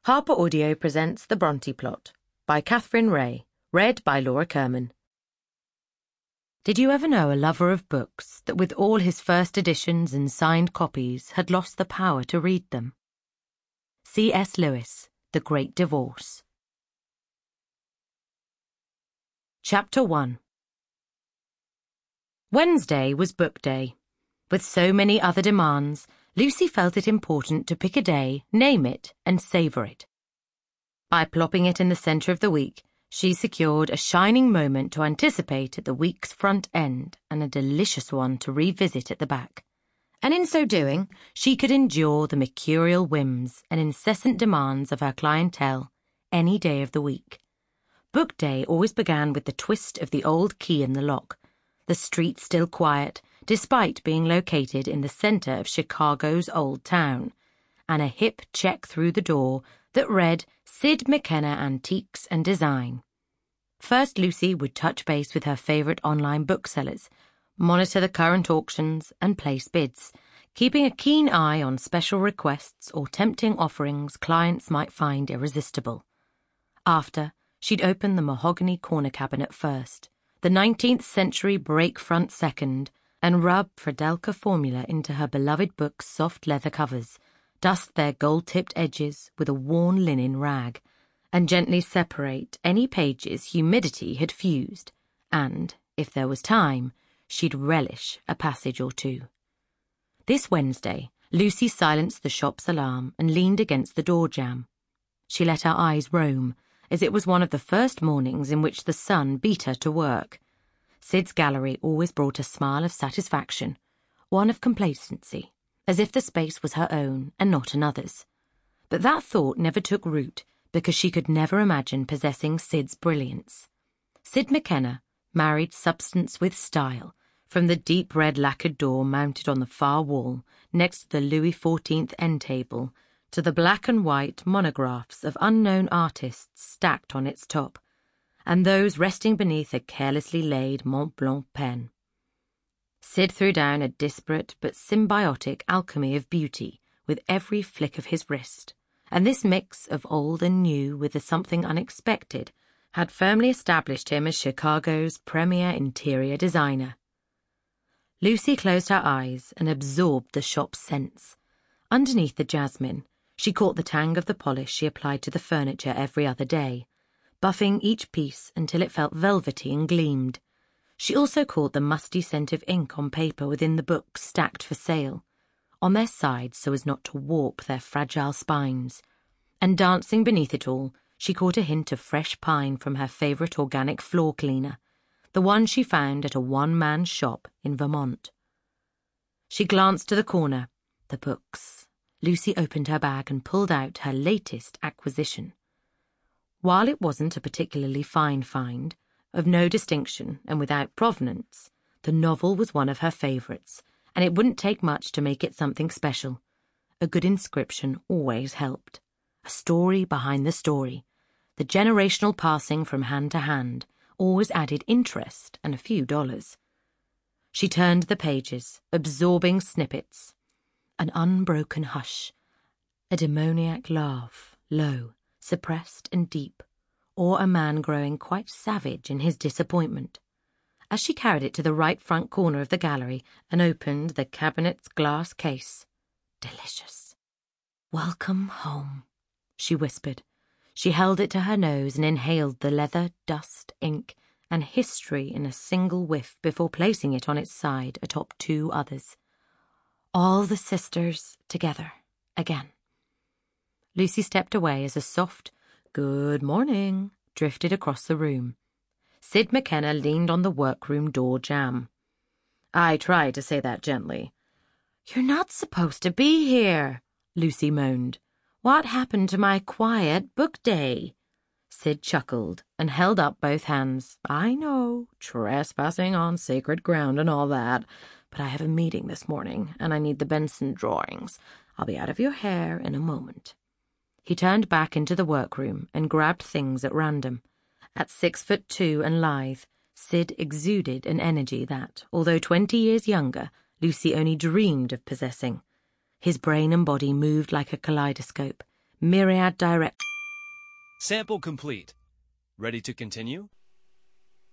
Harper Audio presents The Bronte Plot by Catherine Ray, read by Laura Kerman. Did you ever know a lover of books that with all his first editions and signed copies had lost the power to read them? C.S. Lewis, The Great Divorce. Chapter 1. Wednesday was book day. With so many other demands, Lucy felt it important to pick a day, name it, and savour it. By plopping it in the centre of the week, she secured a shining moment to anticipate at the week's front end and a delicious one to revisit at the back. And in so doing, she could endure the mercurial whims and incessant demands of her clientele any day of the week. Book day always began with the twist of the old key in the lock, the street still quiet, despite being located in the centre of Chicago's Old Town, and a hip check through the door that read Sid McKenna Antiques and Design. First, Lucy would touch base with her favourite online booksellers, monitor the current auctions and place bids, keeping a keen eye on special requests or tempting offerings clients might find irresistible. After, she'd open the mahogany corner cabinet first, the 19th century break front second, and rub Fredelka formula into her beloved book's soft leather covers, dust their gold-tipped edges with a worn linen rag, and gently separate any pages humidity had fused, and, if there was time, she'd relish a passage or two. This Wednesday, Lucy silenced the shop's alarm and leaned against the door jamb. She let her eyes roam, as it was one of the first mornings in which the sun beat her to work. Sid's gallery always brought a smile of satisfaction, one of complacency, as if the space was her own and not another's. But that thought never took root because she could never imagine possessing Sid's brilliance. Sid McKenna married substance with style, from the deep red lacquered door mounted on the far wall next to the Louis XIV end table to the black and white monographs of unknown artists stacked on its top, and those resting beneath a carelessly laid Mont Blanc pen. Sid threw down a disparate but symbiotic alchemy of beauty with every flick of his wrist, and this mix of old and new with the something unexpected had firmly established him as Chicago's premier interior designer. Lucy closed her eyes and absorbed the shop's scents. Underneath the jasmine, she caught the tang of the polish she applied to the furniture every other day, buffing each piece until it felt velvety and gleamed. She also caught the musty scent of ink on paper within the books stacked for sale, on their sides so as not to warp their fragile spines. And dancing beneath it all, she caught a hint of fresh pine from her favourite organic floor cleaner, the one she found at a one-man shop in Vermont. She glanced to the corner, the books. Lucy opened her bag and pulled out her latest acquisition. While it wasn't a particularly fine find, of no distinction and without provenance, the novel was one of her favourites, and it wouldn't take much to make it something special. A good inscription always helped. A story behind the story. The generational passing from hand to hand always added interest and a few dollars. She turned the pages, absorbing snippets. An unbroken hush, a demoniac laugh, low, suppressed and deep, or a man growing quite savage in his disappointment. As she carried it to the right front corner of the gallery and opened the cabinet's glass case, delicious. "Welcome home," she whispered. She held it to her nose and inhaled the leather, dust, ink, and history in a single whiff before placing it on its side atop two others. All the sisters together again. Lucy stepped away as a soft "Good morning" drifted across the room. Sid McKenna leaned on the workroom door jamb. "I tried to say that gently." "You're not supposed to be here," Lucy moaned. "What happened to my quiet book day?" Sid chuckled and held up both hands. "I know, trespassing on sacred ground and all that, but I have a meeting this morning, and I need the Benson drawings. I'll be out of your hair in a moment." He turned back into the workroom and grabbed things at random. At 6'2" and lithe, Sid exuded an energy that, although 20 years younger, Lucy only dreamed of possessing. His brain and body moved like a kaleidoscope, myriad direct. Sample complete. Ready to continue?